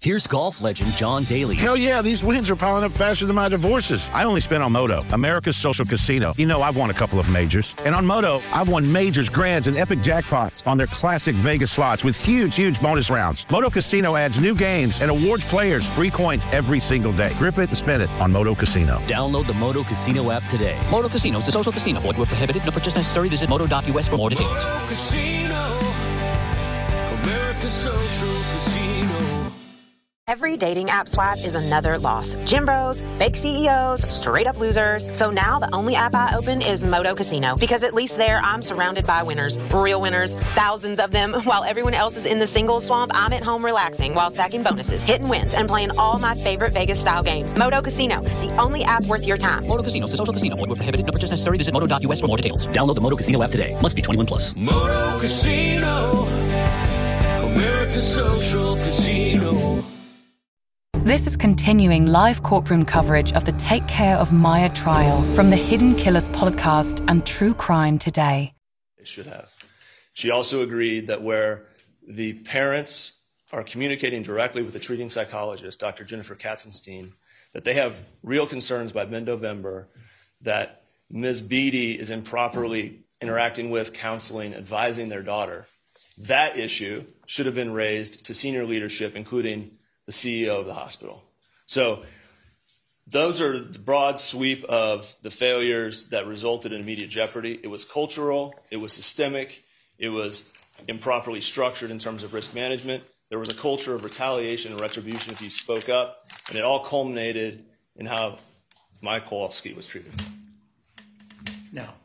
Here's golf legend John Daly. Hell yeah, these wins are piling up faster than my divorces. I only spent on Moto, America's social casino. You know, I've won a couple of majors. And on Moto, I've won majors, grands, and epic jackpots on their classic Vegas slots with huge bonus rounds. Moto Casino adds new games and awards players free coins every single day. Grip it and spin it on Moto Casino. Download the Moto Casino app today. Moto Casino is a social casino. Void where prohibited. No purchase necessary. Visit moto.us for more details. Moto Casino, America's social casino. Every dating app swipe is another loss. Gym bros, fake CEOs, straight up losers. So now the only app I open is Moto Casino, because at least there I'm surrounded by winners, real winners, thousands of them. While everyone else is in the single swamp, I'm at home relaxing while stacking bonuses, hitting wins, and playing all my favorite Vegas style games. Moto Casino, the only app worth your time. Moto Casino is a social casino. Void where prohibited. No purchase necessary. Visit moto.us for more details. Download the Moto Casino app today. Must be 21 plus. Moto Casino, America's social casino. This is continuing live courtroom coverage of the Take Care of Maya trial from the Hidden Killers podcast and True Crime Today. They should have. She also agreed that where the parents are communicating directly with the treating psychologist, Dr. Jennifer Katzenstein, that they have real concerns by mid-November that Ms. Beatty is improperly interacting with, counseling, advising their daughter. That issue should have been raised to senior leadership, including the CEO of the hospital. So those are the broad sweep of the failures that resulted in immediate jeopardy. It was cultural, it was systemic, it was improperly structured in terms of risk management. There was a culture of retaliation and retribution if you spoke up, and it all culminated in how Mike Kowalski was treated. Now,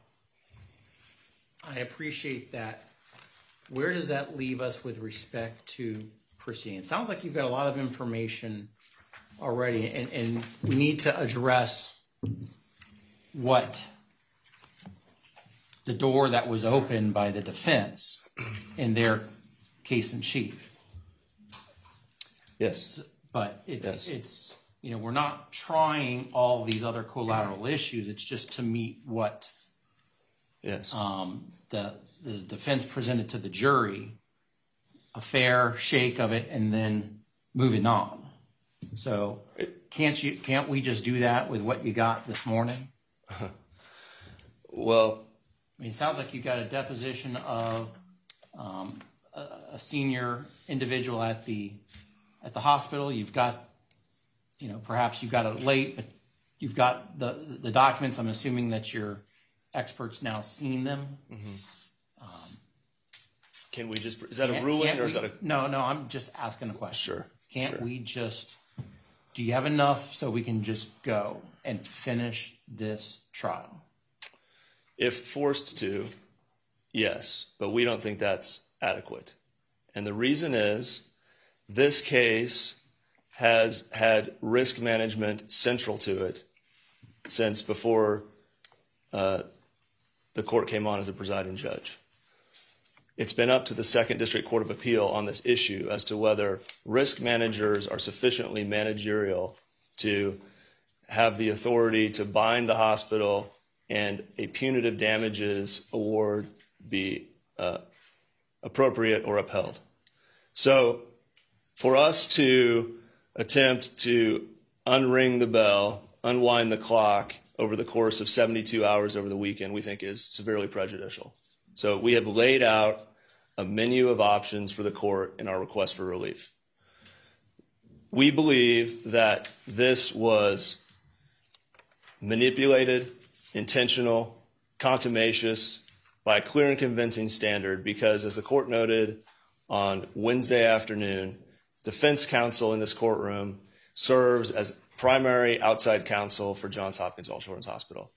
I appreciate that. Where does that leave us with respect to proceeding? It sounds like you've got a lot of information already, and we need to address what the door that was opened by the defense in their case in chief. Yes. But it's you know, we're not trying all these other collateral issues. It's just to meet what the defense presented to the jury, a fair shake of it, and then moving on. So can't we just do that with what you got this morning? Well, I mean, it sounds like you got a deposition of a senior individual at the hospital. You've got, you know, perhaps you've got it late, but you've got the documents. I'm assuming that your experts now seen them. Mm-hmm. Can we just, is that a ruling or is that a... No, I'm just asking a question. Sure. Can't we just, do you have enough so we can just go and finish this trial? If forced to, yes, but we don't think that's adequate. And the reason is this case has had risk management central to it since before the court came on as a presiding judge. It's been up to the Second District Court of Appeal on this issue as to whether risk managers are sufficiently managerial to have the authority to bind the hospital and a punitive damages award be appropriate or upheld. So for us to attempt to unring the bell, unwind the clock over the course of 72 hours over the weekend, we think is severely prejudicial. So we have laid out a menu of options for the court in our request for relief. We believe that this was manipulated, intentional, contumacious by a clear and convincing standard because, as the court noted on Wednesday afternoon, defense counsel in this courtroom serves as primary outside counsel for Johns Hopkins All Children's Hospital.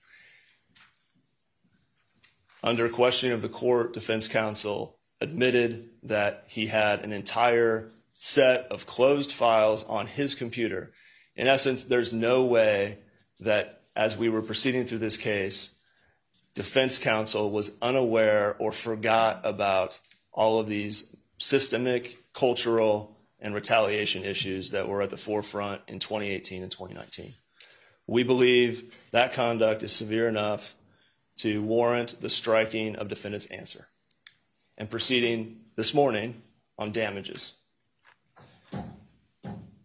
Under questioning of the court, defense counsel admitted that he had an entire set of closed files on his computer. In essence, there's no way that as we were proceeding through this case, defense counsel was unaware or forgot about all of these systemic, cultural, and retaliation issues that were at the forefront in 2018 and 2019. We believe that conduct is severe enough to warrant the striking of defendant's answer and proceeding this morning on damages.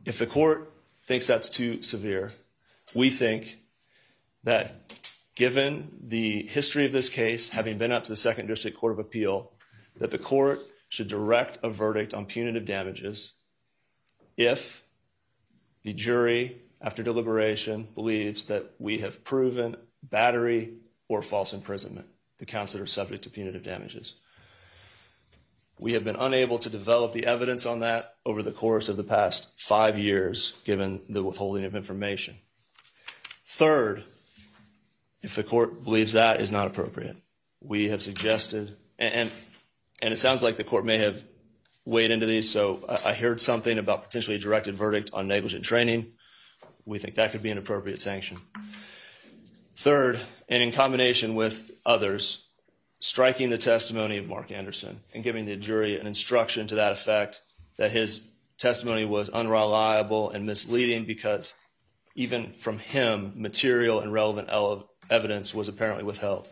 If the court thinks that's too severe, we think that given the history of this case, having been up to the Second District Court of Appeal, that the court should direct a verdict on punitive damages if the jury, after deliberation, believes that we have proven battery or false imprisonment, the counts that are subject to punitive damages. We have been unable to develop the evidence on that over the course of the past 5 years, given the withholding of information. Third, if the court believes that is not appropriate, we have suggested, and it sounds like the court may have weighed into these, so I heard something about potentially a directed verdict on negligent training. We think that could be an appropriate sanction. Third, and in combination with others, striking the testimony of Mark Anderson and giving the jury an instruction to that effect that his testimony was unreliable and misleading because even from him, material and relevant evidence was apparently withheld.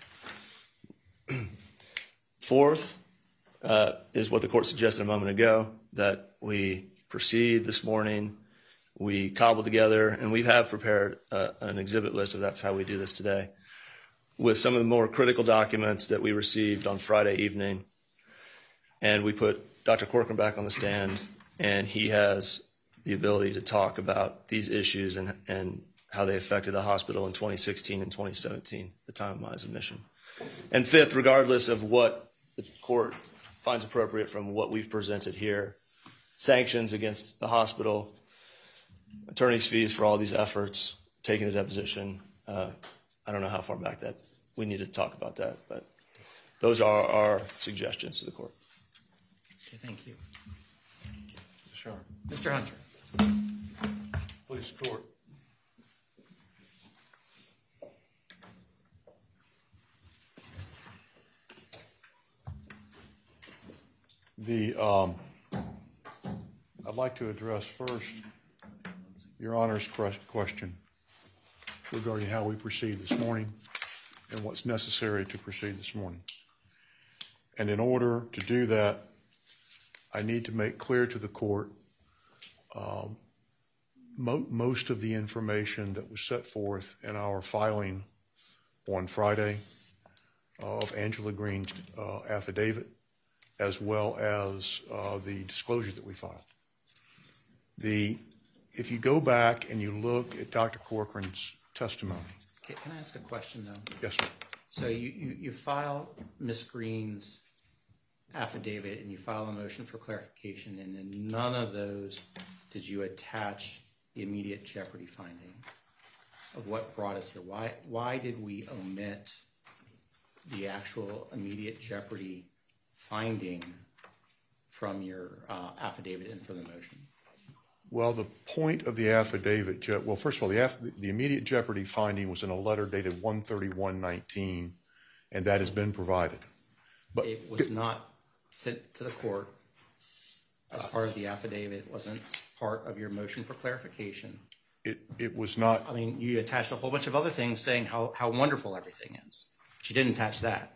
Fourth is what the court suggested a moment ago, that we proceed this morning, we cobble together, and we have prepared an exhibit list, if that's how we do this today, with some of the more critical documents that we received on Friday evening. And we put Dr. Corcoran back on the stand, and he has the ability to talk about these issues and how they affected the hospital in 2016 and 2017, the time of my admission. And fifth, regardless of what the court finds appropriate from what we've presented here, sanctions against the hospital, attorney's fees for all these efforts, taking the deposition. I don't know how far back that we need to talk about that, but those are our suggestions to the court. Okay, thank you. Sure. Mr. Hunter. Please, court. I'd like to address first Your Honor's question regarding how we proceed this morning and what's necessary to proceed this morning. And in order to do that, I need to make clear to the court most of the information that was set forth in our filing on Friday of Angela Green's affidavit, as well as the disclosure that we filed. If you go back and you look at Dr. Corcoran's testimony. Okay, can I ask a question, though? Yes, sir. So you file Ms. Green's affidavit and you file a motion for clarification, and in none of those did you attach the immediate jeopardy finding of what brought us here. Why did we omit the actual immediate jeopardy finding from your affidavit and from the motion? Well, the point of the affidavit, well, first of all, the immediate jeopardy finding was in a letter dated 1/31/19, and that has been provided. But it was not sent to the court as part of the affidavit. It wasn't part of your motion for clarification. It was not. I mean, you attached a whole bunch of other things saying how wonderful everything is, but you didn't attach that.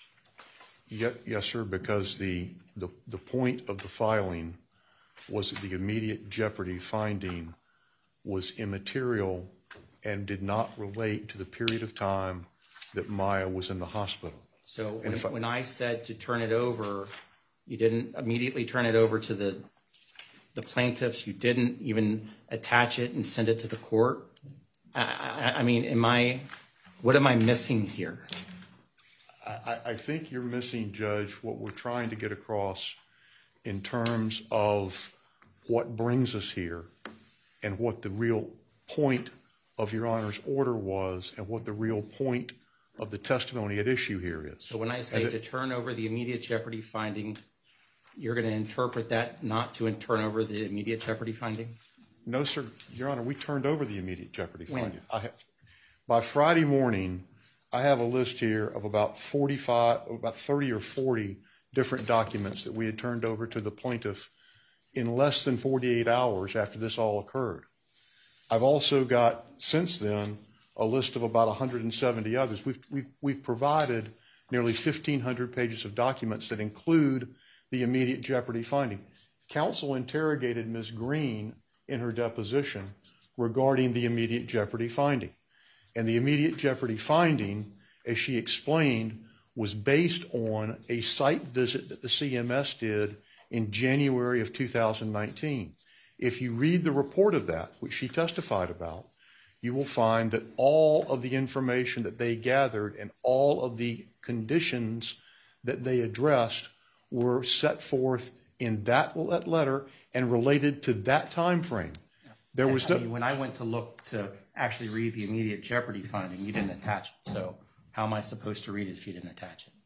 Yes, sir, because the point of the filing was that the immediate jeopardy finding was immaterial and did not relate to the period of time that Maya was in the hospital. So when I said to turn it over, you didn't immediately turn it over to the plaintiffs. You didn't even attach it and send it to the court. I mean, what am I missing here? I think you're missing, Judge, what we're trying to get across in terms of what brings us here and what the real point of Your Honor's order was and what the real point of the testimony at issue here is. So when I say to turn over the immediate jeopardy finding, you're going to interpret that not to turn over the immediate jeopardy finding? No, sir. Your Honor, we turned over the immediate jeopardy finding. By Friday morning, I have a list here of about 30 or 40 different documents that we had turned over to the plaintiff in less than 48 hours after this all occurred. I've also got, since then, a list of about 170 others. We've provided nearly 1,500 pages of documents that include the immediate jeopardy finding. Counsel interrogated Ms. Green in her deposition regarding the immediate jeopardy finding. And the immediate jeopardy finding, as she explained, was based on a site visit that the CMS did in January of 2019. If you read the report of that, which she testified about, you will find that all of the information that they gathered and all of the conditions that they addressed were set forth in that letter and related to that time frame. There was when I went to look to actually read the immediate jeopardy finding, you didn't attach it. So how am I supposed to read it if you didn't attach it?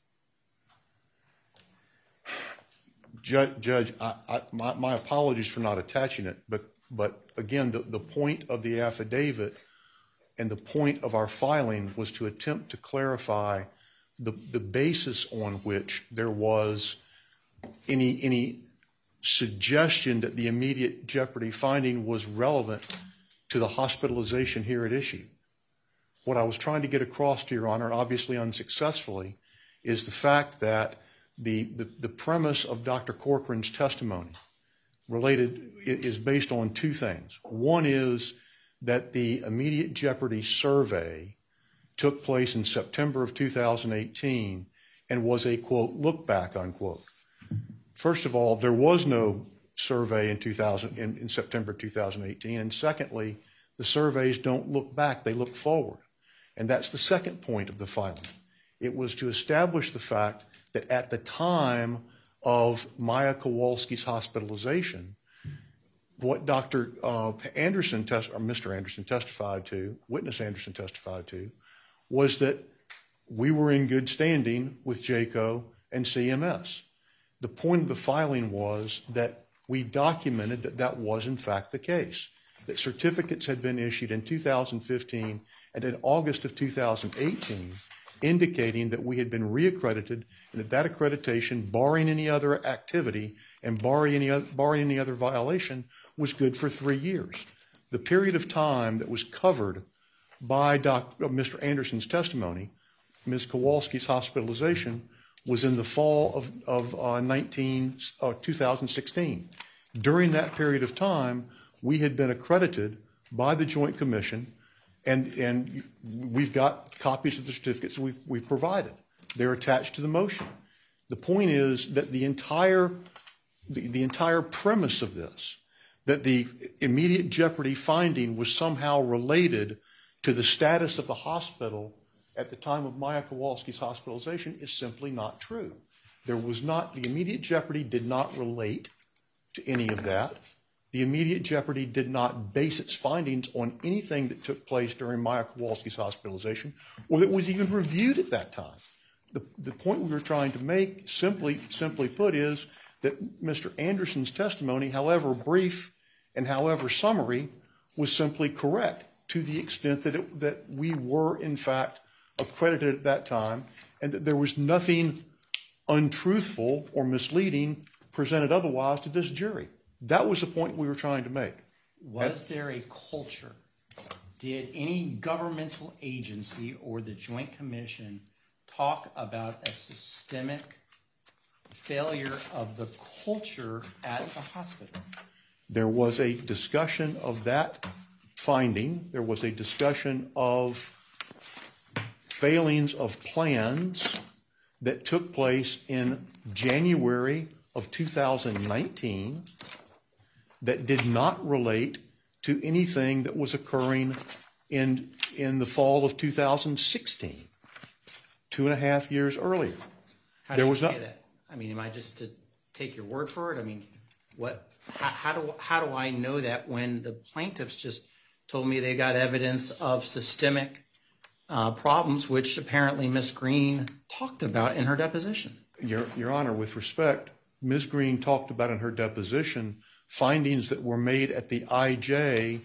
Judge, my apologies for not attaching it, but again, the point of the affidavit and the point of our filing was to attempt to clarify the basis on which there was any suggestion that the immediate jeopardy finding was relevant to the hospitalization here at issue. What I was trying to get across to Your Honor, obviously unsuccessfully, is the fact that the premise of Dr. Corcoran's testimony is based on two things. One is that the immediate jeopardy survey took place in September of 2018 and was a, quote, look back, unquote. First of all, there was no survey in September 2018. And secondly, the surveys don't look back, they look forward. And that's the second point of the filing. It was to establish the fact that at the time of Maya Kowalski's hospitalization, what Dr. Anderson, or Mr. Anderson testified to, witness Anderson testified to, was that we were in good standing with JCAHO and CMS. The point of the filing was that we documented that that was in fact the case, that certificates had been issued in 2015 and in August of 2018 indicating that we had been reaccredited and that accreditation, barring any other activity and barring any other violation, was good for 3 years. The period of time that was covered by Mr. Anderson's testimony, Ms. Kowalski's hospitalization, was in the fall of 2016. During that period of time, we had been accredited by the Joint Commission, and we've got copies of the certificates we've provided. They're attached to the motion. The point is that the entire premise of this, that the immediate jeopardy finding was somehow related to the status of the hospital at the time of Maya Kowalski's hospitalization, is simply not true. The immediate jeopardy did not relate to any of that. The immediate jeopardy did not base its findings on anything that took place during Maya Kowalski's hospitalization or that was even reviewed at that time. The point we were trying to make, simply put, is that Mr. Anderson's testimony, however brief and however summary, was simply correct to the extent that we were, in fact, accredited at that time, and that there was nothing untruthful or misleading presented otherwise to this jury. That was the point we were trying to make. Was there a culture? Did any governmental agency or the Joint Commission talk about a systemic failure of the culture at the hospital? There was a discussion of that finding. There was a discussion of failings of plans that took place in January of 2019 that did not relate to anything that was occurring in the fall of 2016, 2.5 years earlier. How do you say that? I mean, am I just to take your word for it? I mean, how do I know that when the plaintiffs just told me they got evidence of systemic problems, which apparently Ms. Green talked about in her deposition? Your Honor, with respect, Ms. Green talked about in her deposition findings that were made at the IJ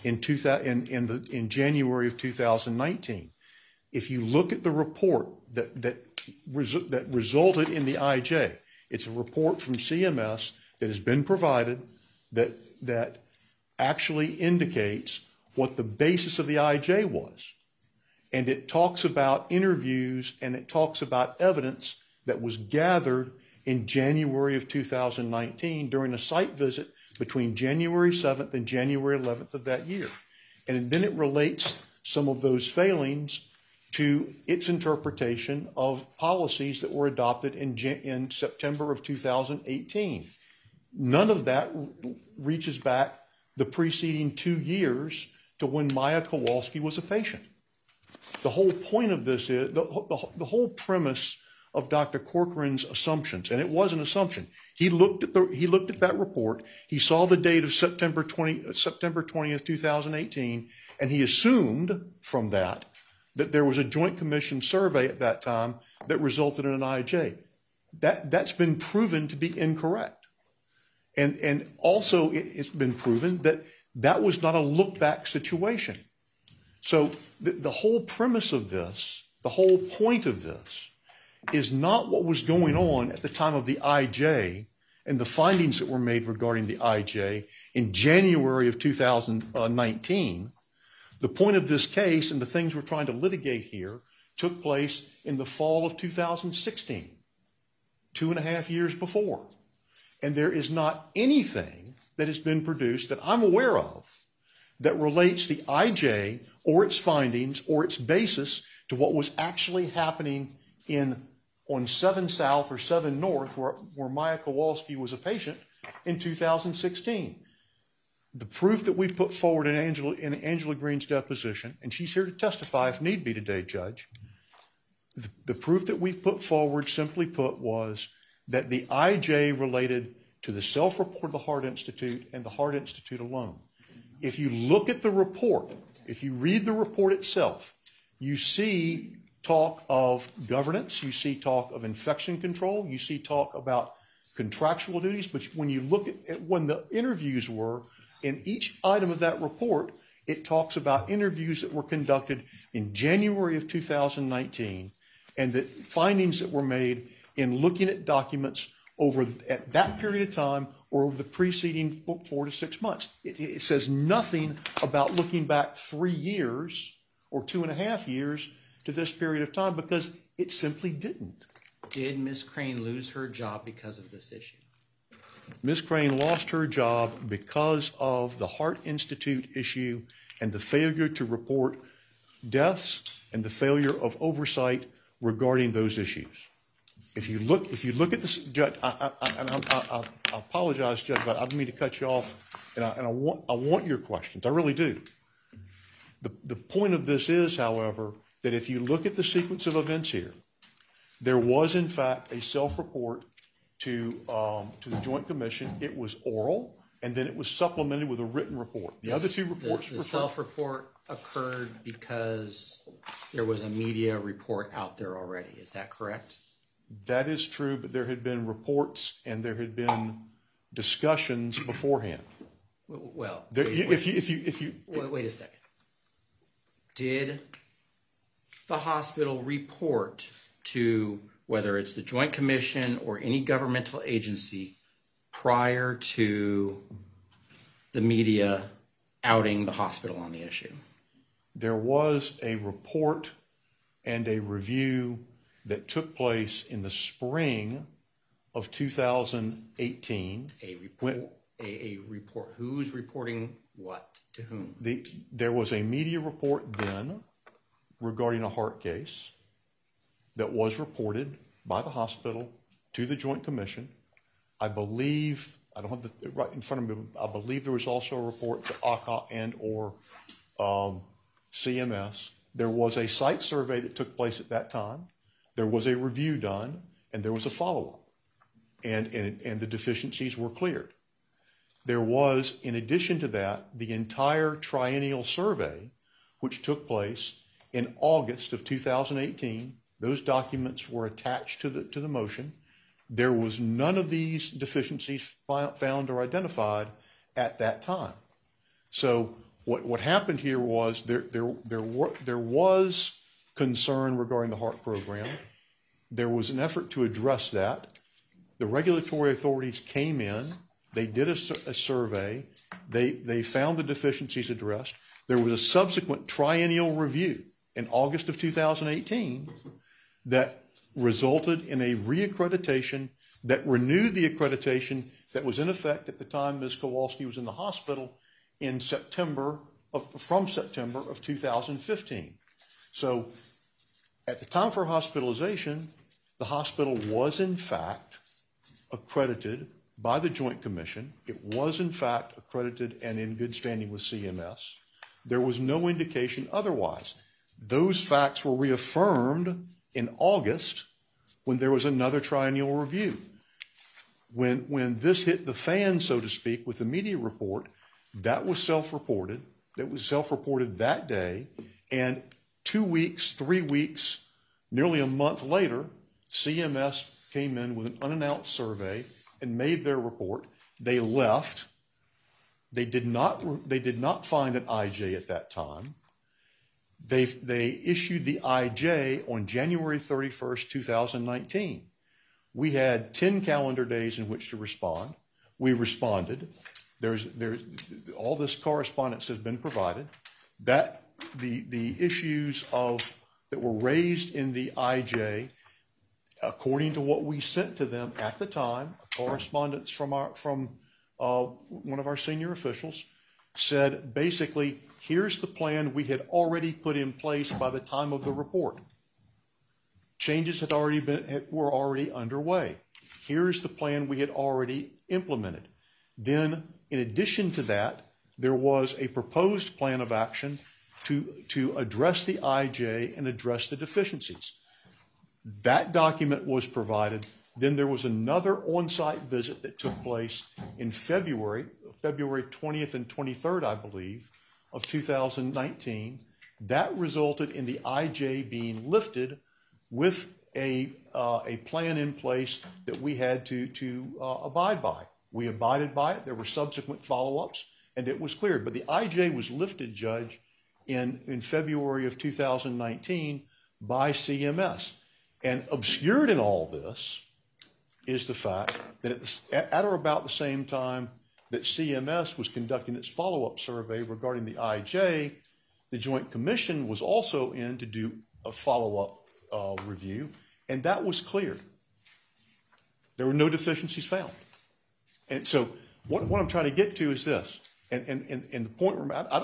in January of 2019. If you look at the report that resulted in the IJ, it's a report from CMS that has been provided that actually indicates what the basis of the IJ was. And it talks about interviews and it talks about evidence that was gathered in January of 2019 during a site visit between January 7th and January 11th of that year. And then it relates some of those failings to its interpretation of policies that were adopted in September of 2018. None of that reaches back the preceding 2 years to when Maya Kowalski was a patient. The whole point of this is, the whole premise of Dr. Corcoran's assumptions, and it was an assumption. He looked at that report. He saw the date of September 20th, 2018, and he assumed from that there was a Joint Commission survey at that time that resulted in an IJ. That's been proven to be incorrect. And also it's been proven that was not a look-back situation. So the whole premise of this, the whole point of this, is not what was going on at the time of the IJ and the findings that were made regarding the IJ in January of 2019. The point of this case and the things we're trying to litigate here took place in the fall of 2016, 2.5 years before. And there is not anything that has been produced that I'm aware of that relates the IJ or its findings or its basis to what was actually happening on 7 South or 7 North where Maya Kowalski was a patient in 2016. The proof that we put forward in Angela Green's deposition, and she's here to testify if need be today, Judge, the proof that we put forward, simply put, was that the IJ related to the self-report of the Heart Institute and the Heart Institute alone. If you look at the report, if you read the report itself, you see talk of governance, you see talk of infection control, you see talk about contractual duties, but when you look at when the interviews were, in each item of that report, it talks about interviews that were conducted in January of 2019 and the findings that were made in looking at documents over at that period of time or over the preceding 4 to 6 months. It says nothing about looking back 3 years or 2.5 years to this period of time because it simply didn't. Did Ms. Crane lose her job because of this issue? Ms. Crane lost her job because of the Heart Institute issue and the failure to report deaths and the failure of oversight regarding those issues. If you look at this, Judge, I apologize, Judge, but I don't mean to cut you off, and I want your questions. I really do. The point of this is, however, that if you look at the sequence of events here, there was in fact a self-report to the Joint Commission. It was oral, and then it was supplemented with a written report. The other two reports the self-report occurred because there was a media report out there already. Is that correct? That is true, but there had been reports and there had been discussions beforehand. Well, wait a second. Did the hospital report to whether it's the Joint Commission or any governmental agency prior to the media outing the hospital on the issue? There was a report and a review that took place in the spring of 2018. A report. Who's reporting what to whom? There was a media report then regarding a heart case that was reported by the hospital to the Joint Commission. I believe, I don't have it right in front of me, I believe there was also a report to ACA and or CMS. There was a site survey that took place at that time. There was a review done, and there was a follow-up, and the deficiencies were cleared. There was, in addition to that, the entire triennial survey, which took place in August of 2018. Those documents were attached to the motion. There was none of these deficiencies found or identified at that time. So what happened here was there was concern regarding the heart program. There was an effort to address that. The regulatory authorities came in. They did a survey. They found the deficiencies addressed. There was a subsequent triennial review in August of 2018 that resulted in a reaccreditation that renewed the accreditation that was in effect at the time Ms. Kowalski was in the hospital from September of 2015. So at the time of her hospitalization, the hospital was in fact accredited by the Joint Commission. It was in fact accredited and in good standing with CMS. There was no indication otherwise. Those facts were reaffirmed in August when there was another triennial review. When this hit the fan, so to speak, with the media report, that was self-reported. That was self-reported that day. And 2 weeks, 3 weeks, nearly a month later, CMS came in with an unannounced survey and made their report. They left. They did not find an IJ at that time. They issued the IJ on January 31st, 2019. We had 10 calendar days in which to respond. We responded. There's all this correspondence has been provided. That the issues that were raised in the IJ, according to what we sent to them at the time, a correspondence from one of our senior officials, said basically, here's the plan we had already put in place by the time of the report. Changes were already underway. Here's the plan we had already implemented. Then, in addition to that, there was a proposed plan of action to address the IJ and address the deficiencies. That document was provided. Then there was another on-site visit that took place in February 20th and 23rd, I believe, of 2019. That resulted in the IJ being lifted with a plan in place that we had to abide by. We abided by it. There were subsequent follow-ups, and it was cleared. But the IJ was lifted, Judge, in February of 2019 by CMS. And obscured in all this is the fact that at or about the same time that CMS was conducting its follow-up survey regarding the IJ, the Joint Commission was also in to do a follow-up review, and that was cleared. There were no deficiencies found. And so what I'm trying to get to is this, and the point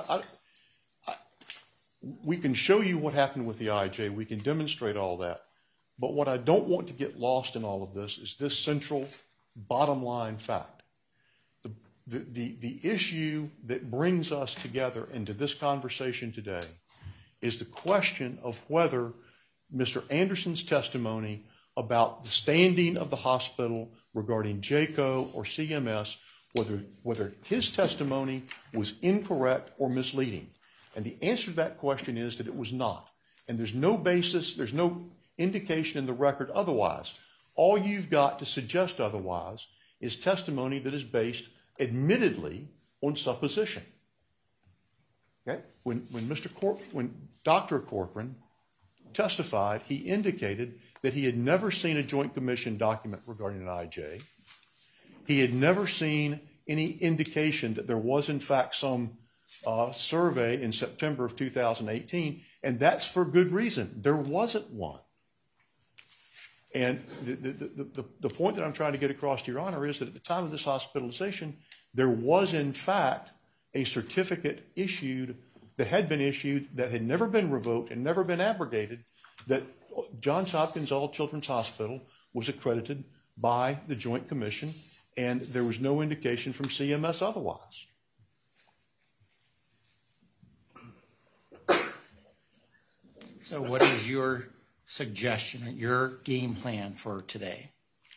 we can show you what happened with the IJ, we can demonstrate all that, but what I don't want to get lost in all of this is this central bottom line fact. The issue that brings us together into this conversation today is the question of whether Mr. Anderson's testimony about the standing of the hospital regarding JCAHO or CMS, whether his testimony was incorrect or misleading. And the answer to that question is that it was not. And there's no basis, there's no indication in the record otherwise. All you've got to suggest otherwise is testimony that is based admittedly on supposition. Okay? When Dr. Corcoran testified, he indicated that he had never seen a Joint Commission document regarding an IJ. He had never seen any indication that there was in fact some survey in September of 2018, and that's for good reason. There wasn't one. And the point that I'm trying to get across to Your Honor is that at the time of this hospitalization, there was in fact a certificate issued that had been issued that had never been revoked and never been abrogated, that Johns Hopkins All Children's Hospital was accredited by the Joint Commission, and there was no indication from CMS otherwise. So what is your suggestion, your game plan for today?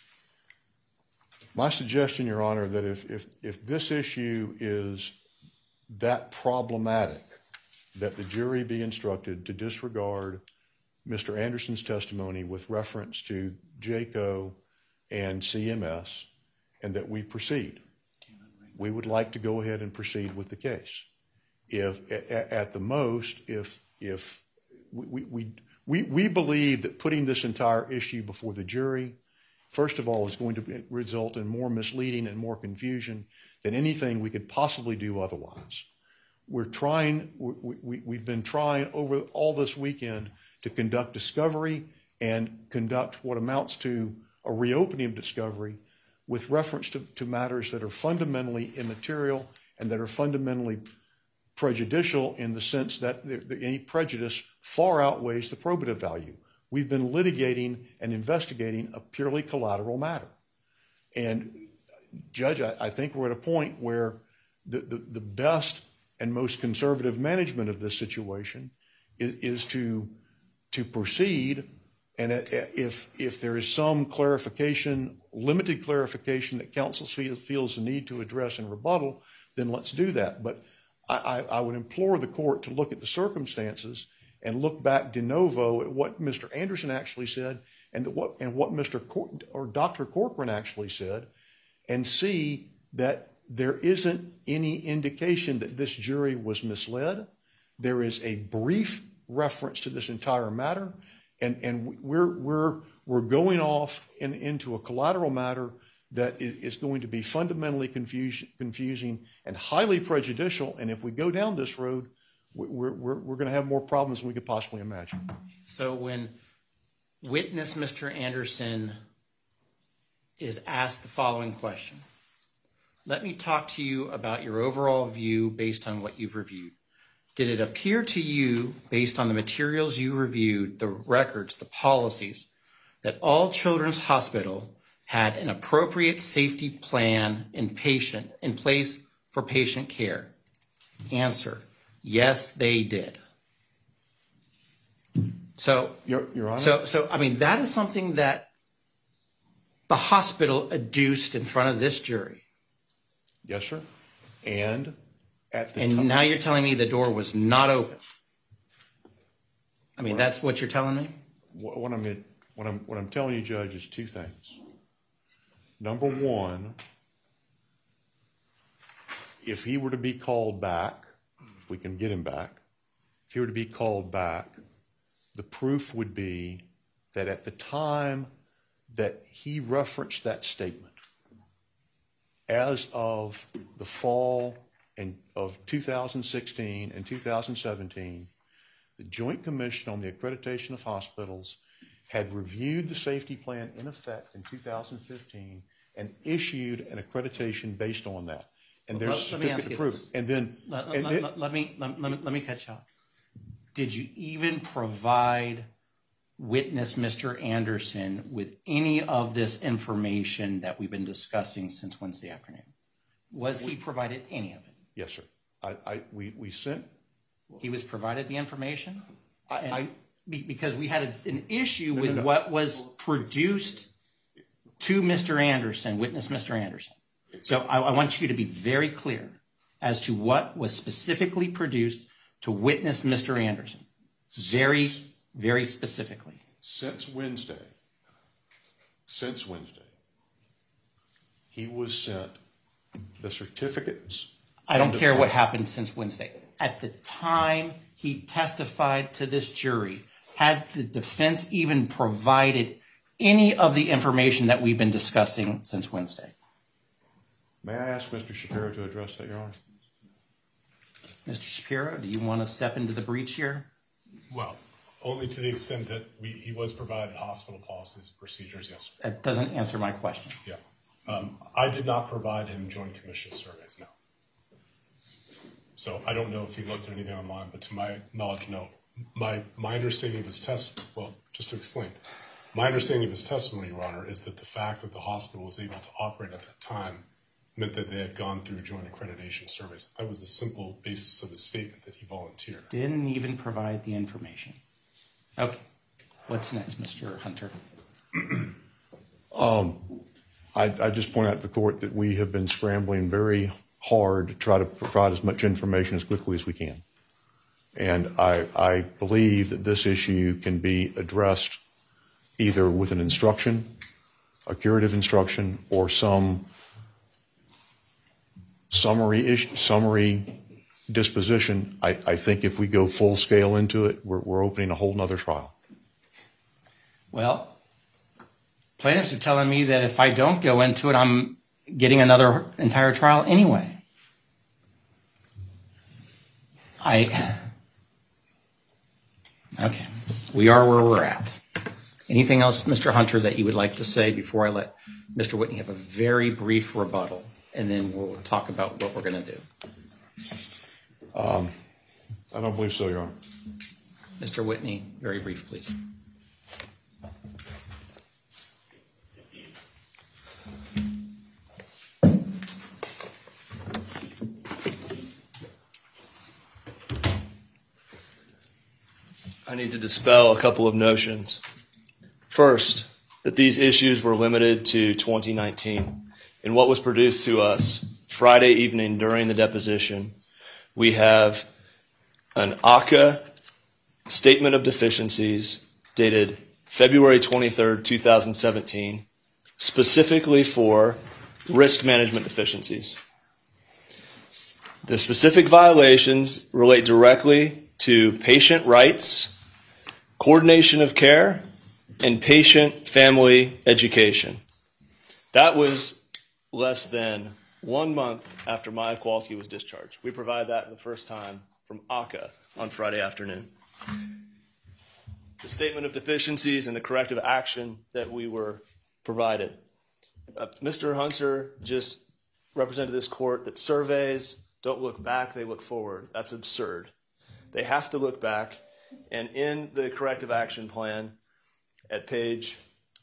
My suggestion, Your Honor, that if this issue is that problematic, that the jury be instructed to disregard Mr. Anderson's testimony with reference to JCAHO and CMS, and that we proceed. We would like to go ahead and proceed with the case. If at the most, if we believe that putting this entire issue before the jury, first of all, is going to result in more misleading and more confusion than anything we could possibly do otherwise. We've been trying over all this weekend to conduct discovery and conduct what amounts to a reopening of discovery with reference to matters that are fundamentally immaterial and that are fundamentally prejudicial in the sense that any prejudice far outweighs the probative value. We've been litigating and investigating a purely collateral matter. And Judge, I think we're at a point where the best and most conservative management of this situation is to proceed. And if there is some clarification, limited clarification that counsel feels the need to address in rebuttal, then let's do that. But I would implore the court to look at the circumstances and look back de novo at what Mr. Anderson actually said and what Dr. Corcoran actually said, and see that there isn't any indication that this jury was misled. There is a brief reference to this entire matter, and we're going off into a collateral matter that is going to be fundamentally confusing and highly prejudicial. And if we go down this road, we're going to have more problems than we could possibly imagine. So when witness Mr. Anderson is asked the following question, let me talk to you about your overall view based on what you've reviewed. Did it appear to you, based on the materials you reviewed, the records, the policies, that all Children's Hospital had an appropriate safety plan in place for patient care? Answer, yes, they did. So, Your Honor? So I mean, that is something that the hospital adduced in front of this jury. Yes, sir. And now you're telling me the door was not open. I mean, that's what you're telling me? What I'm telling you, Judge, is two things. Number one, if he were to be called back, if we can get him back, if he were to be called back, the proof would be that at the time that he referenced that statement, as of the fall of 2016 and 2017, the Joint Commission on the Accreditation of Hospitals had reviewed the safety plan in effect in 2015 and issued an accreditation based on that. And there's a certificate to prove it. And then let me catch up. Did you even provide witness Mr. Anderson with any of this information that we've been discussing since Wednesday afternoon? Was he provided any of it? Yes, sir. We sent. He was provided the information? Because we had an issue with what was produced to Mr. Anderson, witness Mr. Anderson. So I want you to be very clear as to what was specifically produced to witness Mr. Anderson. Very, very specifically. Since Wednesday, he was sent the certificates. I don't care what happened since Wednesday. At the time he testified to this jury, had the defense even provided any of the information that we've been discussing since Wednesday? May I ask Mr. Shapiro to address that, Your Honor? Mr. Shapiro, do you want to step into the breach here? Well, only to the extent that he was provided hospital policies and procedures, yes, sir. That doesn't answer my question. Yeah. I did not provide him Joint Commission surveys, no. So I don't know if he looked at anything online, but to my knowledge, no. My understanding of his just to explain, my understanding of his testimony, Your Honor, is that the fact that the hospital was able to operate at that time meant that they had gone through joint accreditation surveys. That was the simple basis of his statement that he volunteered. Didn't even provide the information. Okay. What's next, Mr. Hunter? I just point out to the court that we have been scrambling very hard to try to provide as much information as quickly as we can. And I believe that this issue can be addressed either with an instruction, a curative instruction, or some summary disposition. I think if we go full scale into it, we're opening a whole nother trial. Well, plaintiffs are telling me that if I don't go into it, I'm getting another entire trial anyway. Okay. We are where we're at. Anything else, Mr. Hunter, that you would like to say before I let Mr. Whitney have a very brief rebuttal, and then we'll talk about what we're going to do. I don't believe so, Your Honor. Mr. Whitney, very brief, please. I need to dispel a couple of notions. First, that these issues were limited to 2019. In what was produced to us Friday evening during the deposition, we have an ACA statement of deficiencies dated February 23rd, 2017, specifically for risk management deficiencies. The specific violations relate directly to patient rights, coordination of care, and patient family education. That was less than 1 month after Maya Kowalski was discharged. We provided that the first time from ACA on Friday afternoon. The statement of deficiencies and the corrective action that we were provided. Mr. Hunter just represented this court that surveys don't look back, they look forward. That's absurd. They have to look back. And in the corrective action plan at page,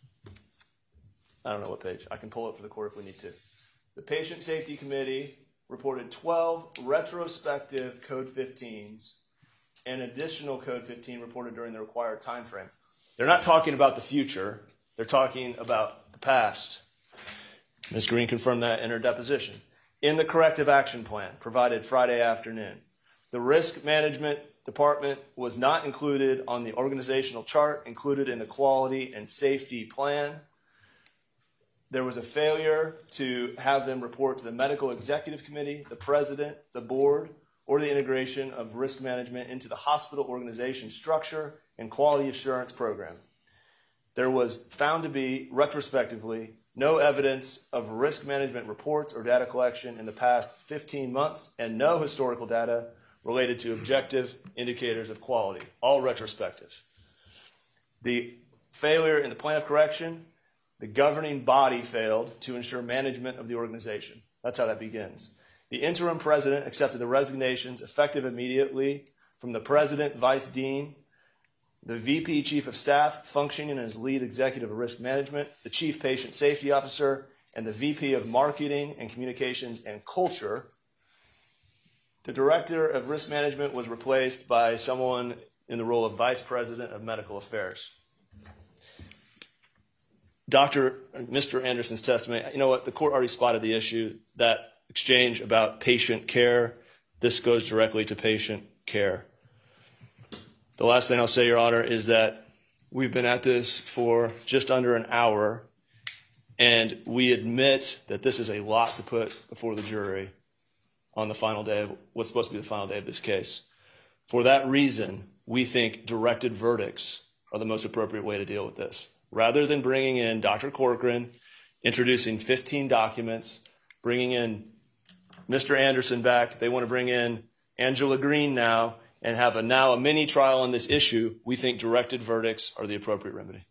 I don't know what page, I can pull it for the court if we need to. The Patient Safety Committee reported 12 retrospective Code 15s and additional Code 15 reported during the required time frame. They're not talking about the future, they're talking about the past. Ms. Green confirmed that in her deposition. In the corrective action plan provided Friday afternoon, the risk management department was not included on the organizational chart, included in the quality and safety plan. There was a failure to have them report to the medical executive committee, the president, the board, or the integration of risk management into the hospital organization structure and quality assurance program. There was found to be, retrospectively, no evidence of risk management reports or data collection in the past 15 months and no historical data related to objective indicators of quality, all retrospective. The failure in the plan of correction, the governing body failed to ensure management of the organization. That's how that begins. The interim president accepted the resignations effective immediately from the president, vice dean, the VP chief of staff functioning as lead executive of risk management, the chief patient safety officer, and the VP of marketing and communications and culture. The director of risk management was replaced by someone in the role of vice president of medical affairs. Mr. Anderson's testimony, you know what, the court already spotted the issue, that exchange about patient care. This goes directly to patient care. The last thing I'll say, Your Honor, is that we've been at this for just under an hour, and we admit that this is a lot to put before the jury on the final day of what's supposed to be the final day of this case. For that reason, we think directed verdicts are the most appropriate way to deal with this. Rather than bringing in Dr. Corcoran, introducing 15 documents, bringing in Mr. Anderson back, they want to bring in Angela Green now and have a mini trial on this issue. We think directed verdicts are the appropriate remedy.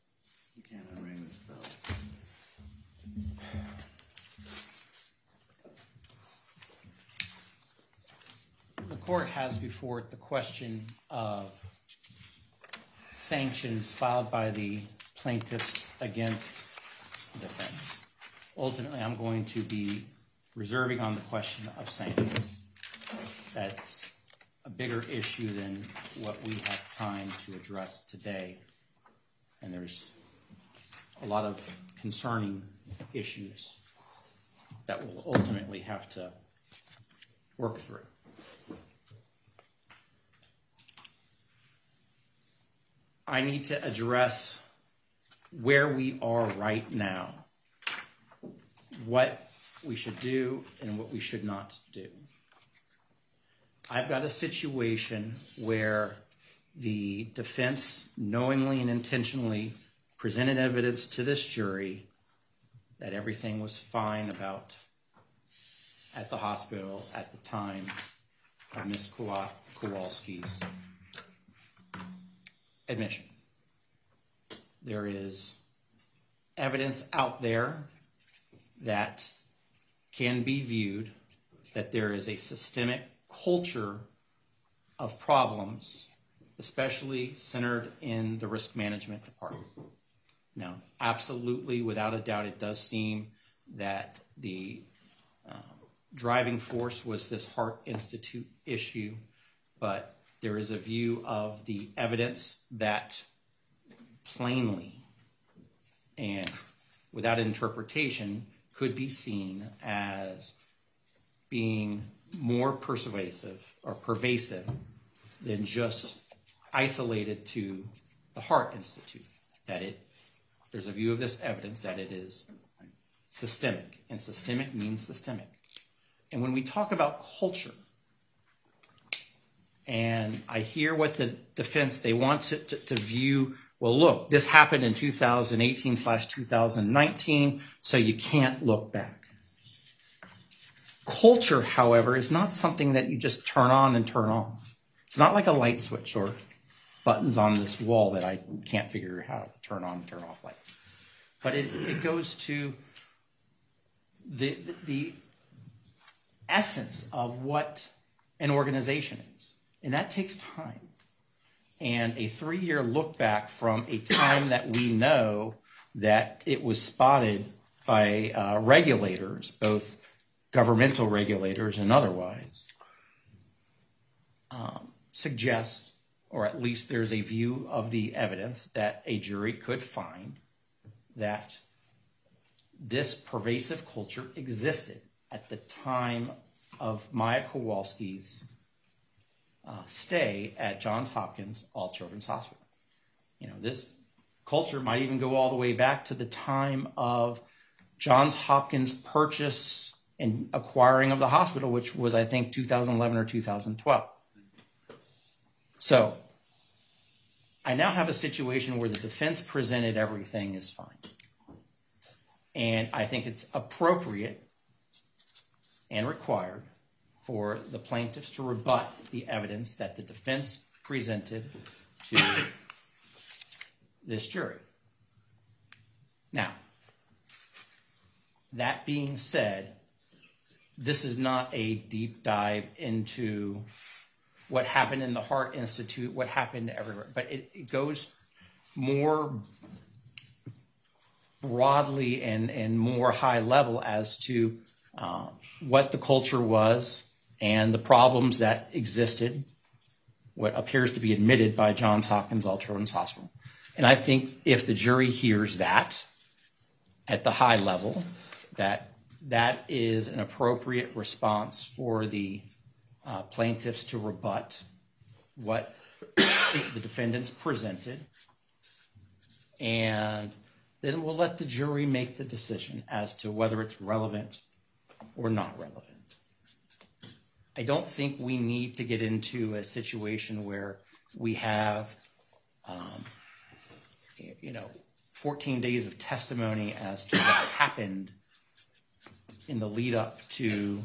The court has before it the question of sanctions filed by the plaintiffs against the defense. Ultimately, I'm going to be reserving on the question of sanctions. That's a bigger issue than what we have time to address today. And there's a lot of concerning issues that we'll ultimately have to work through. I need to address where we are right now, what we should do and what we should not do. I've got a situation where the defense knowingly and intentionally presented evidence to this jury that everything was fine about at the hospital at the time of Ms. Kowalski's admission. There is evidence out there that can be viewed that there is a systemic culture of problems, especially centered in the risk management department. Now, absolutely, without a doubt, it does seem that the driving force was this Heart Institute issue, but there is a view of the evidence that plainly and without interpretation could be seen as being more pervasive than just isolated to the Heart Institute. There's a view of this evidence that it is systemic, and systemic means systemic. And when we talk about culture, and I hear what the defense, they want to view, well, look, this happened in 2018/2019, so you can't look back. Culture, however, is not something that you just turn on and turn off. It's not like a light switch or buttons on this wall that I can't figure out how to turn on and turn off lights. But it goes to the essence of what an organization is. And that takes time. And a 3-year look back from a time that we know that it was spotted by regulators, both governmental regulators and otherwise, suggests, or at least there's a view of the evidence that a jury could find that this pervasive culture existed at the time of Maya Kowalski's stay at Johns Hopkins All Children's Hospital. This culture might even go all the way back to the time of Johns Hopkins' purchase and acquiring of the hospital, which was, I think, 2011 or 2012. So I now have a situation where the defense presented everything is fine. And I think it's appropriate and required for the plaintiffs to rebut the evidence that the defense presented to this jury. Now, that being said, this is not a deep dive into what happened in the Heart Institute, what happened everywhere, but it goes more broadly and more high level as to what the culture was and the problems that existed, what appears to be admitted by Johns Hopkins All Children's Hospital. And I think if the jury hears that at the high level, that is an appropriate response for the plaintiffs to rebut what the defendants presented, and then we'll let the jury make the decision as to whether it's relevant or not relevant. I don't think we need to get into a situation where we have 14 days of testimony as to what happened in the lead up to,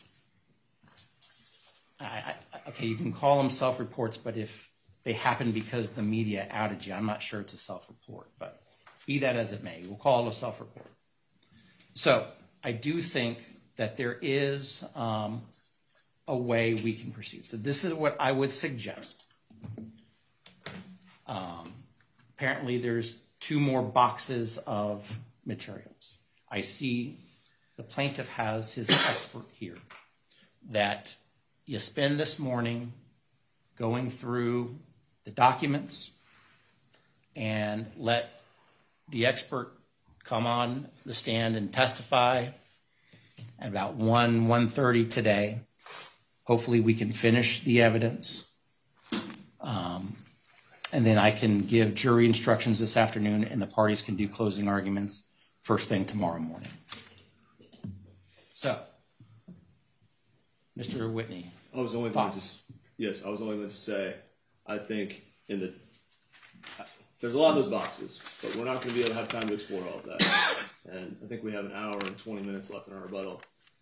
okay, you can call them self-reports, but if they happen because the media outed you, I'm not sure it's a self-report, but be that as it may, we'll call it a self-report. So I do think that there is a way we can proceed. So this is what I would suggest. Apparently there's 2 more boxes of materials. I see the plaintiff has his expert here, that you spend this morning going through the documents and let the expert come on the stand and testify at about 1:30 today. Hopefully we can finish the evidence. And then I can give jury instructions this afternoon, and the parties can do closing arguments first thing tomorrow morning. So, Mr. Whitney, I was only going to say, I think there's a lot of those boxes, but we're not going to be able to have time to explore all of that. And I think we have an hour and 20 minutes left in our rebuttal.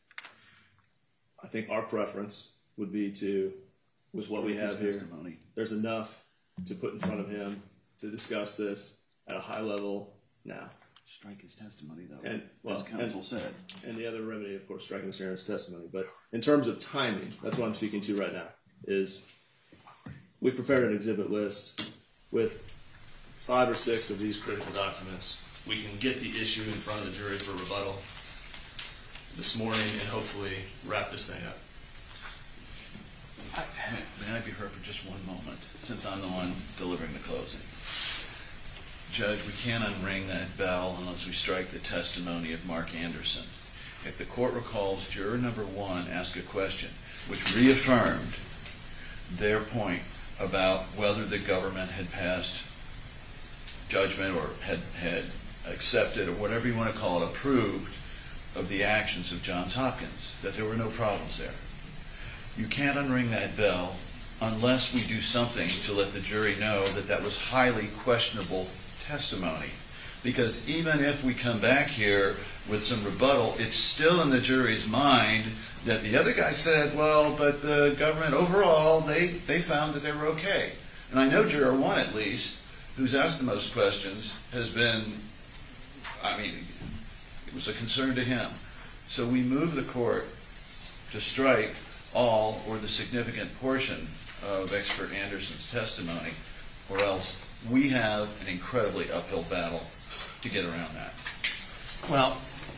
I think our preference would be with what we have here, there's enough to put in front of him to discuss this at a high level now. Strike his testimony, though, and, as counsel said. And the other remedy, of course, striking Mr. Aaron's testimony. But in terms of timing, that's what I'm speaking to right now, is we prepared an exhibit list with 5 or 6 of these critical documents. We can get the issue in front of the jury for rebuttal this morning and hopefully wrap this thing up. May I be heard for just one moment, since I'm the one delivering the closing? Judge, we can't unring that bell unless we strike the testimony of Mark Anderson. If the court recalls, juror number 1 asked a question which reaffirmed their point about whether the government had passed judgment or had accepted, or whatever you want to call it, approved of the actions of Johns Hopkins, that there were no problems there. You can't unring that bell unless we do something to let the jury know that that was highly questionable testimony. Because even if we come back here with some rebuttal, it's still in the jury's mind that the other guy said, well, but the government overall, they found that they were okay. And I know juror 1 at least, who's asked the most questions, has been, it was a concern to him. So we move the court to strike all or the significant portion of expert Anderson's testimony, or else we have an incredibly uphill battle to get around that. Well,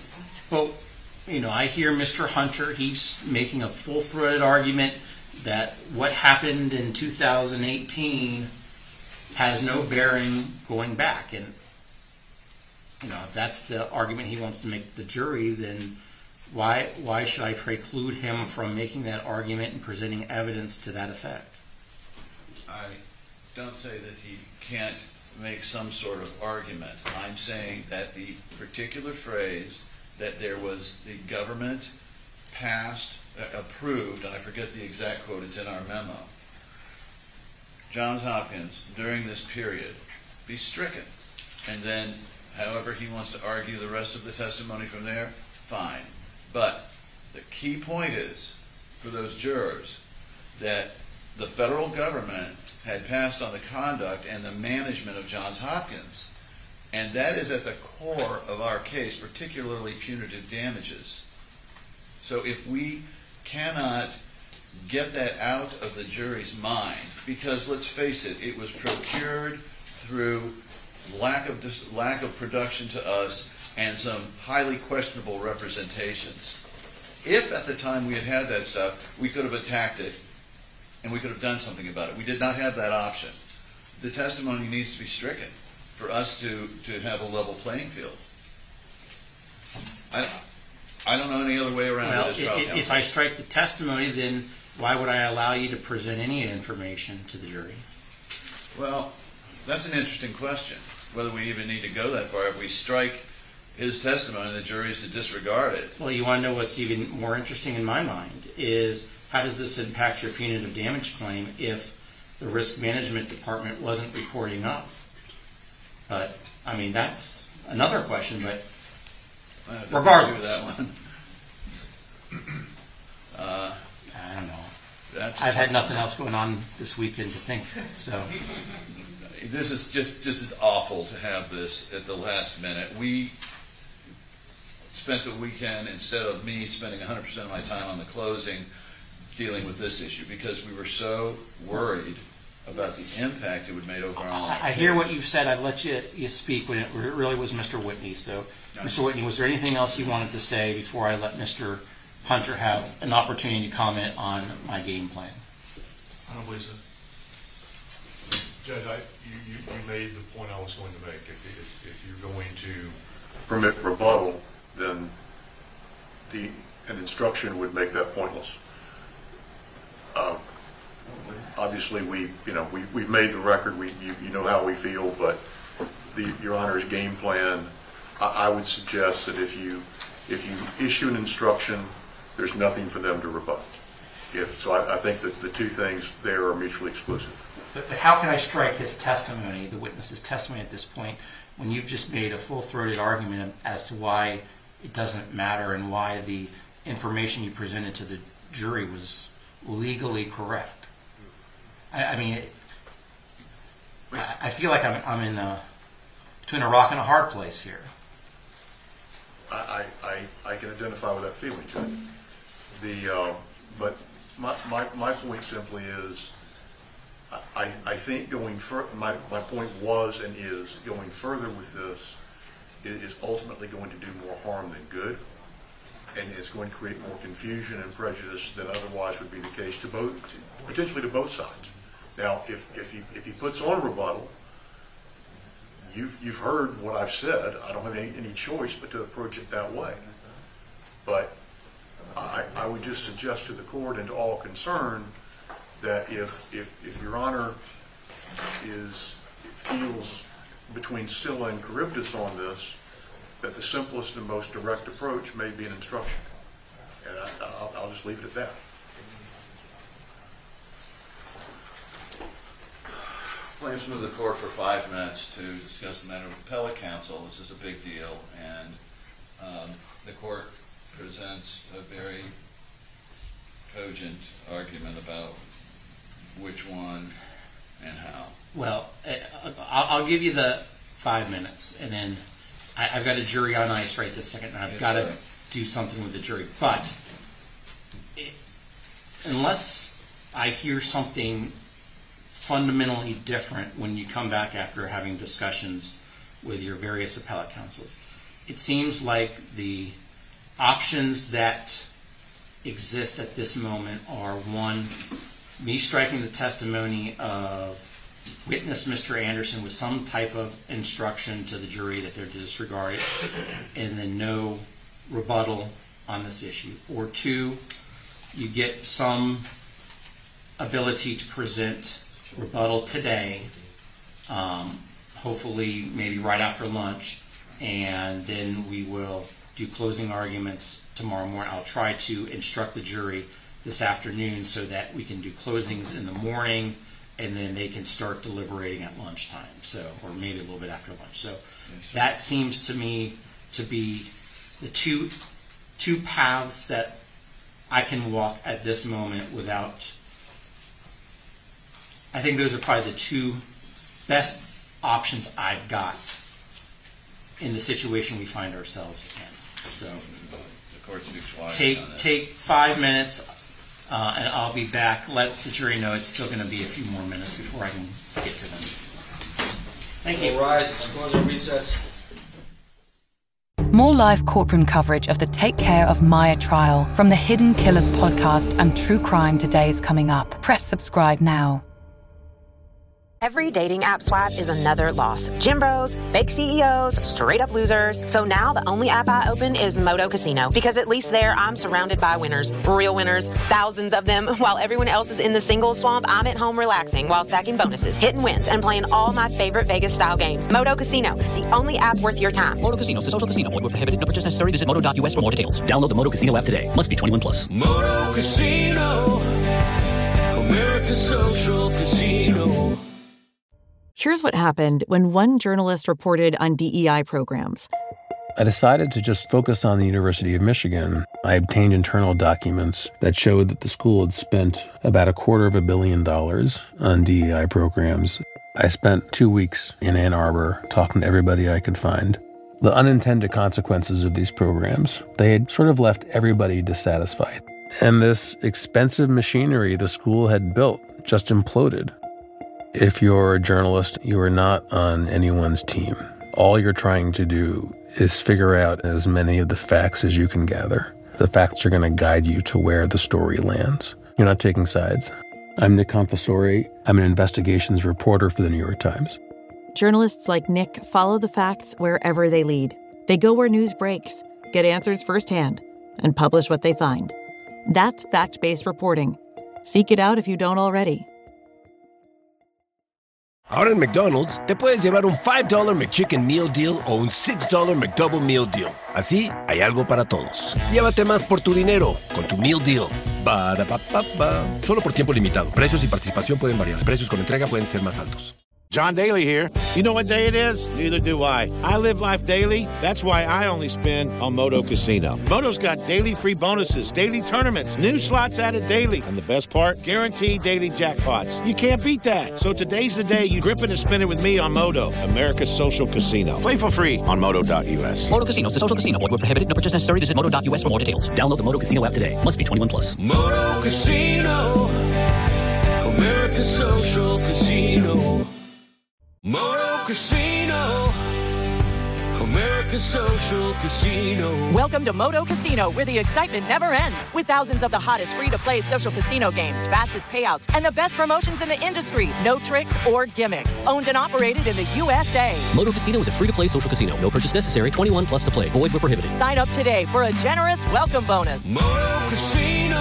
I hear Mr. Hunter, he's making a full-throated argument that what happened in 2018 has no bearing going back. And, if that's the argument he wants to make to the jury, then why should I preclude him from making that argument and presenting evidence to that effect? I don't say that he can't make some sort of argument. I'm saying that the particular phrase that there was the government passed, approved, and I forget the exact quote, it's in our memo, Johns Hopkins, during this period, be stricken. And then, however he wants to argue the rest of the testimony from there, fine. But the key point is, for those jurors, that the federal government had passed on the conduct and the management of Johns Hopkins. And that is at the core of our case, particularly punitive damages. So if we cannot get that out of the jury's mind, because let's face it, it was procured through lack of production to us and some highly questionable representations. If at the time we had that stuff, we could have attacked it and we could have done something about it. We did not have that option. The testimony needs to be stricken for us to have a level playing field. I don't know any other way around it. If I strike the testimony, then why would I allow you to present any information to the jury? Well, that's an interesting question, whether we even need to go that far. If we strike his testimony, the jury is to disregard it. Well, you want to know what's even more interesting in my mind is how does this impact your punitive damage claim if the risk management department wasn't reporting up? But, that's another question, but regardless. That one. I don't know. I've had nothing else going on this weekend to think, so. This is just awful to have this at the last minute. We spent the weekend, instead of me spending 100% of my time on the closing, dealing with this issue because we were so worried about the impact it would make over on I hear what you've said. I'd let you speak when it really was Mr. Whitney. So, Mr. Whitney, was there anything else you wanted to say before I let Mr. Hunter have an opportunity to comment on my game plan? I don't believe so. Judge, you made the point I was going to make. If you're going to permit rebuttal, then an instruction would make that pointless. Obviously, we've made the record. You know how we feel, but Your Honor's game plan, I would suggest that if you issue an instruction, there's nothing for them to rebut. I think that the two things there are mutually exclusive. But how can I strike his testimony, the witness's testimony at this point, when you've just made a full-throated argument as to why it doesn't matter and why the information you presented to the jury was legally correct? I feel like I'm in between a rock and a hard place here. I can identify with that feeling, Judge. But my point simply is, I think going my point was and is going further with this is ultimately going to do more harm than good, and it's going to create more confusion and prejudice than otherwise would be the case potentially to both sides. Now, if he puts on rebuttal, you've heard what I've said. I don't have any choice but to approach it that way. But I would just suggest to the court and to all concerned that if Your Honor feels between Scylla and Charybdis on this, that the simplest and most direct approach may be an instruction. And I'll just leave it at that. Claims to the court for 5 minutes to discuss the matter with appellate counsel. This is a big deal, and the court presents a very cogent argument about which one and how. Well, I'll give you the 5 minutes, and then I've got a jury on ice right this second, and I've got to do something with the jury. But unless I hear something fundamentally different when you come back after having discussions with your various appellate counsels, it seems like the options that exist at this moment are, one, me striking the testimony of witness Mr. Anderson with some type of instruction to the jury that they're to disregard it, and then no rebuttal on this issue. Or two, you get some ability to present rebuttal today, hopefully maybe right after lunch, and then we will do closing arguments tomorrow morning. I'll try to instruct the jury this afternoon so that we can do closings in the morning, and then they can start deliberating at lunchtime, so, or maybe a little bit after lunch. So that seems to me to be the two paths that I can walk at this moment without. I think those are probably the two best options I've got in the situation we find ourselves in. So the court speaks wisely on that. Take 5 minutes, and I'll be back. Let the jury know it's still going to be a few more minutes before I can get to them. Thank you. All rise. Closing recess. More live courtroom coverage of the Take Care of Maya trial from the Hidden Killers podcast and True Crime Today is coming up. Press subscribe now. Every dating app swipe is another loss. Gym bros, fake CEOs, straight up losers. So now the only app I open is Moto Casino, because at least there I'm surrounded by winners. Real winners, thousands of them. While everyone else is in the single swamp, I'm at home relaxing while stacking bonuses, hitting wins, and playing all my favorite Vegas-style games. Moto Casino, the only app worth your time. Moto Casino is a social casino. Void where prohibited. No purchase necessary. Visit moto.us for more details. Download the Moto Casino app today. Must be 21 plus. Moto Casino, America's social casino. Here's what happened when one journalist reported on DEI programs. I decided to just focus on the University of Michigan. I obtained internal documents that showed that the school had spent about $250 million on DEI programs. I spent 2 weeks in Ann Arbor talking to everybody I could find. The unintended consequences of these programs, they had sort of left everybody dissatisfied. And this expensive machinery the school had built just imploded. If you're a journalist, you are not on anyone's team. All you're trying to do is figure out as many of the facts as you can gather. The facts are going to guide you to where the story lands. You're not taking sides. I'm Nick Confessori. I'm an investigations reporter for the New York Times. Journalists like Nick follow the facts wherever they lead. They go where news breaks, get answers firsthand, and publish what they find. That's fact-based reporting. Seek it out if you don't already. Ahora en McDonald's, te puedes llevar un $5 McChicken Meal Deal o un $6 McDouble Meal Deal. Así, hay algo para todos. Llévate más por tu dinero con tu Meal Deal. Ba-da-ba-ba-ba. Solo por tiempo limitado. Precios y participación pueden variar. Precios con entrega pueden ser más altos. John Daly here. You know what day it is? Neither do I. I live life daily. That's why I only spin on Moto Casino. Moto's got daily free bonuses, daily tournaments, new slots added daily, and the best part, guaranteed daily jackpots. You can't beat that. So today's the day you grip it and spin it with me on Moto, America's social casino. Play for free on Moto.us. Moto Casino is a social casino. Void where prohibited. No purchase necessary. Visit Moto.us for more details. Download the Moto Casino app today. Must be 21 plus. Moto Casino, America's social casino. Moto Casino, America's social casino. Welcome to Moto Casino, where the excitement never ends. With thousands of the hottest free-to-play social casino games, fastest payouts, and the best promotions in the industry. No tricks or gimmicks. Owned and operated in the USA. Moto Casino is a free-to-play social casino. No purchase necessary. 21 plus to play. Void where prohibited. Sign up today for a generous welcome bonus. Moto Casino,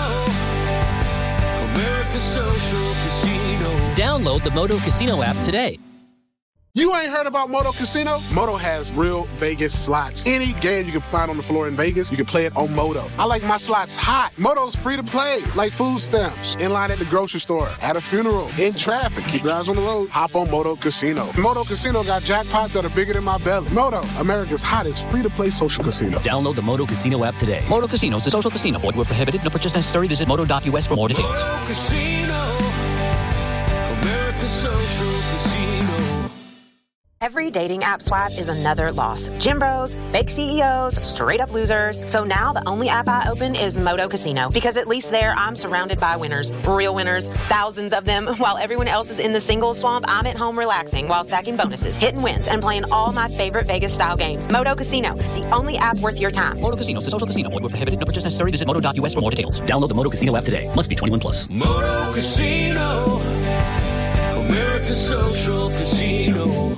America's social casino. Download the Moto Casino app today. You ain't heard about Moto Casino? Moto has real Vegas slots. Any game you can find on the floor in Vegas, you can play it on Moto. I like my slots hot. Moto's free to play, like food stamps, in line at the grocery store, at a funeral, in traffic. Keep your eyes on the road. Hop on Moto Casino. Moto Casino got jackpots that are bigger than my belly. Moto, America's hottest free-to-play social casino. Download the Moto Casino app today. Moto Casino is a social casino. Void where prohibited. No purchase necessary. Visit Moto.us for more details. Moto Casino, America's social casino. Every dating app swipe is another loss. Gym bros, fake CEOs, straight up losers. So now the only app I open is Moto Casino, because at least there I'm surrounded by winners, real winners, thousands of them. While everyone else is in the single swamp, I'm at home relaxing while stacking bonuses, hitting wins, and playing all my favorite Vegas style games. Moto Casino, the only app worth your time. Moto Casino is a social casino. Void where prohibited. No purchase necessary. Visit Moto.us for more details. Download the Moto Casino app today. Must be 21 plus. Moto Casino, America's social casino.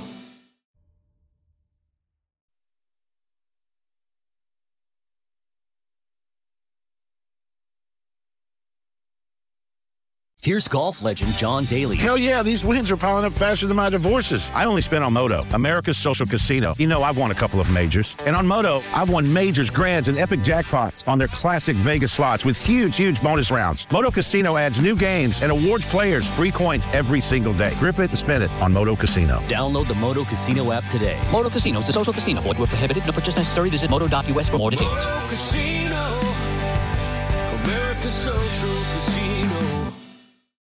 Here's golf legend John Daly. Hell yeah, these wins are piling up faster than my divorces. I only spin on Moto, America's social casino. You know, I've won a couple of majors. And on Moto, I've won majors, grands, and epic jackpots on their classic Vegas slots with huge bonus rounds. Moto Casino adds new games and awards players free coins every single day. Grip it and spin it on Moto Casino. Download the Moto Casino app today. Moto Casino is a social casino. Void where prohibited. No purchase necessary. Visit Moto.us for more details. Moto Casino, America's social